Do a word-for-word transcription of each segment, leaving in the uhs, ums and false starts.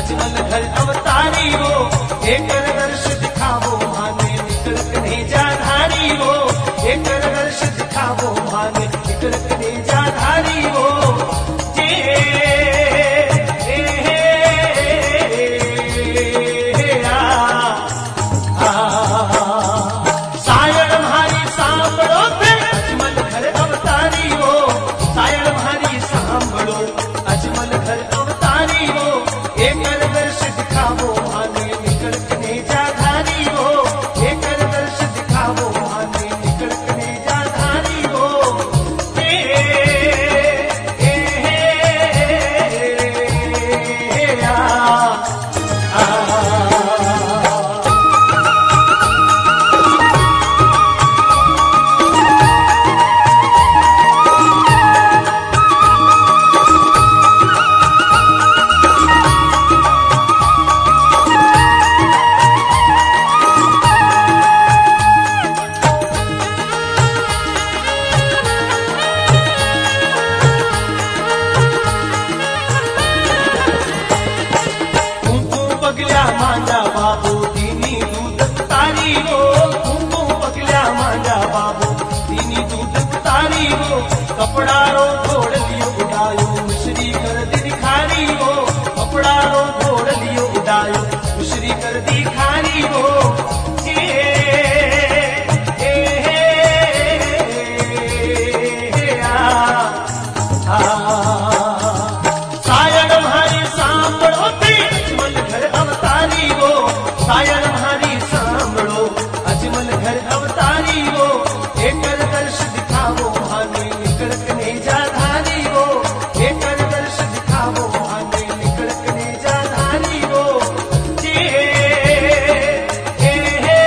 अजमल घर अवतारी हो, एक दर्श दिखावो माने निकल कनेजा धारी हो, एक दर्श दिखावो माने निकल कनेजा धारी हो। जे ए, ए, ए, आ, आ, सायण म्हारी सांभळो ते अजमल घर अवतारी हो, सायण म्हारी सांभळो अजमल घर अवतारी हो, एक दर्श दिखावो माने निकल कनेजा धारी हो, एक दर्श दिखावो माने निकल कनेजा धारी हो। ए, ए, ए, ए, आ, आ, पगल्या माझ्या बाबू तिनी दूध तारी हो, कुंकू पगल्या माझ्या बाबू तिनी दूध तारी हो, कपड़ा रो छोड़ लियो उड़ायो मिश्री कर दी दिखारी हो, कपड़ा रो छोड़ लियो उड़ायो मिश्री कर दी खारी हो। ए, ए, ए, आ, आ, सायण म्हारी सांभळो ते अजमल घर अवतारी हो, सायण म्हारी सांभळो अजमल घर अवतारी हो, एक दर्श दिखावो माने निकल कनेजा धारी हो, एक दर्श दिखावो माने निकल कनेजा धारी हो। जे ए, ए,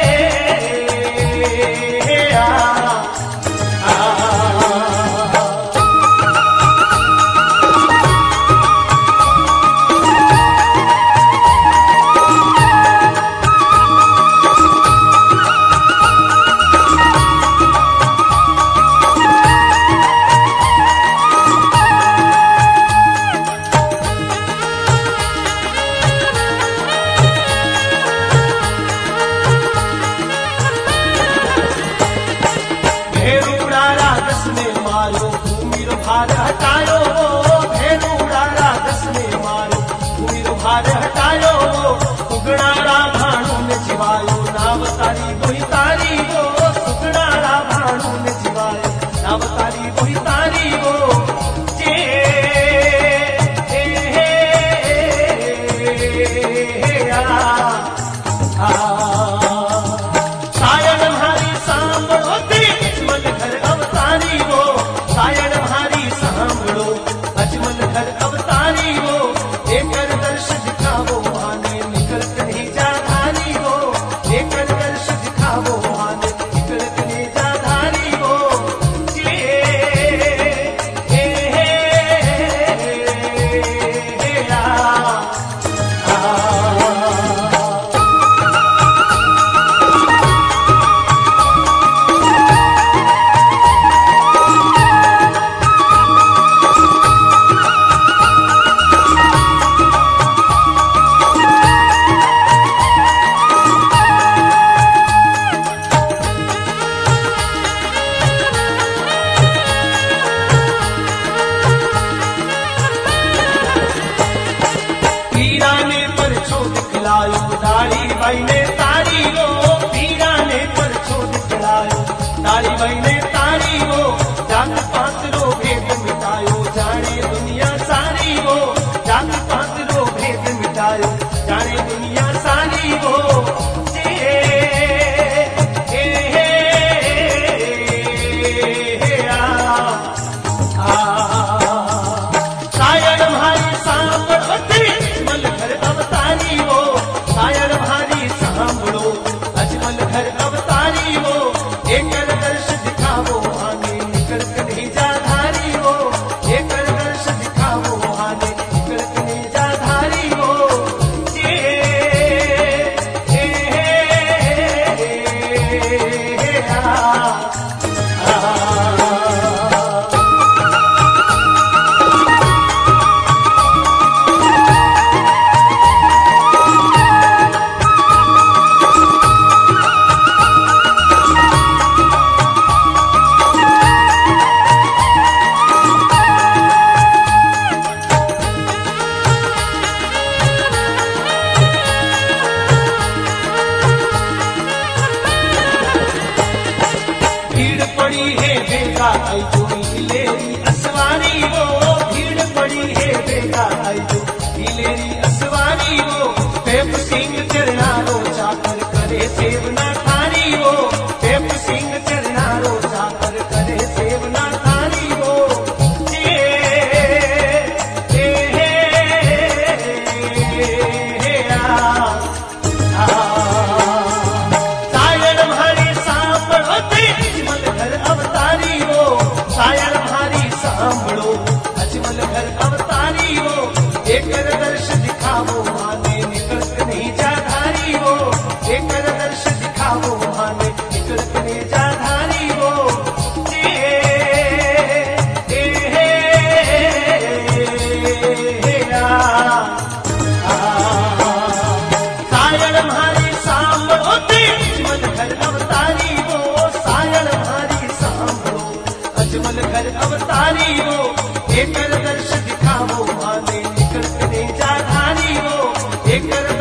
ए, आ, आ, भेरूड़ा रागस में मारो भूमि रो भार हटायो, भेरूड़ा रागस में मारो भूमि रो भार हटायो, सुगणारा भाणु ने जिवायो नाव तारी बोही तारी हो, सुगणारा भाणु ने जिवायो नाव तारी बोही तारी हो। जे ए, ए, आ, आ, सायण म्हारी सांभळो ते अजमल घर अवतारी हो, सायण म्हारी सांभळो अजमल घर अवतारी हो, एक दर्श दिखावो माने निकल कनेजा धारी हो, एक दर्श दिखावो माने निकल कनेजा धारी हो। जे ए, ए, आ, आ, पीरा ने परछो दिखलायो दाढ़ी बाई ने तारी हो, पीरा ने परछो दिखलायो दाढ़ी बाई ने तारी हो, जात पात रो भेद मिटायो जाने दुनिया सारी हो, जात पात रो भेद मिटायो जाने दुनिया सारी हो। जे ए, ए, आ, आ, सायण म्हारी सांभळो ते अजमल घर अवतारी हो, सायण म्हारी सांभळो अजमल घर अवतारी हो, एक दर्श दिखावो माने निकल कनेजा धारी हो, एक दर्श दिखावो माने निकल कनेजा धारी हो। जे अवतारी वो पेप सिंह चरणारो जाकर करे सेवना थारी वो पेप सिंह चरणारो जाकर करे सेवना थारी वो ए, ए, ए, ए, आ, आ, सायर भारी सांभळो ते अजमल घर अवतारी वो सायर भारी सांभळो अजमल घर अवतारी वो एक दर्श दिखावो माने निकलत नहीं जाधारी वो एक दर्श दिखावो माने निकलत नहीं जाधारी वो ए, ए, ए, आ, आ, सायर भारी सांभळो ते अजमल घर अवतारी वो सायर भारी सांभळो अजमल घर अवतारी वो एक दर्श दिखावो माने निकलत नहीं जाधारी वो एक